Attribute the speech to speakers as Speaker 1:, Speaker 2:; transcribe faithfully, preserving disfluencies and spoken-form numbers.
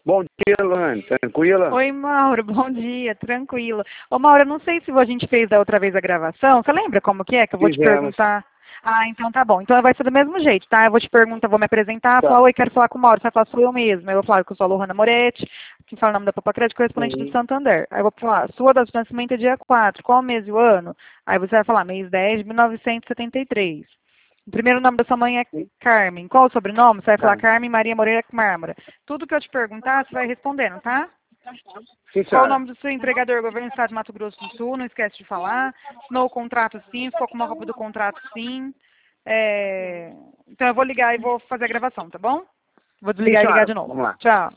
Speaker 1: Bom dia, Luane. Tranquila?
Speaker 2: Oi, Mauro. Bom dia. Tranquilo. Ô, Mauro, eu não sei se a gente fez da outra vez a gravação. Você lembra como que é? Que eu vou te
Speaker 1: Fizemos.
Speaker 2: perguntar. Ah, então tá bom. Então vai ser do mesmo jeito, tá? Eu vou te perguntar, vou me apresentar,
Speaker 1: Tá.
Speaker 2: falar, oi, quero falar com o Mauro. Você vai falar, sou eu mesmo. Aí eu vou falar que eu sou a Lohana Moretti, que fala o nome da Papa Crédito, correspondente do
Speaker 1: Uhum.
Speaker 2: Santander. Aí eu vou falar, sua data de nascimento é dia quatro, qual mês e o ano? Aí você vai falar, mês dez de mil novecentos e setenta e três. O primeiro nome da sua mãe é Carmen. Qual o sobrenome? Você vai falar
Speaker 1: Tá.
Speaker 2: Carmen Maria Moreira Mármora. Tudo que eu te perguntar, você vai respondendo, tá?
Speaker 1: Sim,
Speaker 2: Qual o
Speaker 1: senhora.
Speaker 2: nome do seu empregador? Governo do Estado de Mato Grosso do Sul, não esquece de falar. Assinou o contrato sim, ficou com uma cópia do contrato sim. É, então eu vou ligar e vou fazer a gravação, tá bom? Vou
Speaker 1: Sim,
Speaker 2: desligar e ligar
Speaker 1: senhora.
Speaker 2: de novo.
Speaker 1: Vamos lá.
Speaker 2: Tchau.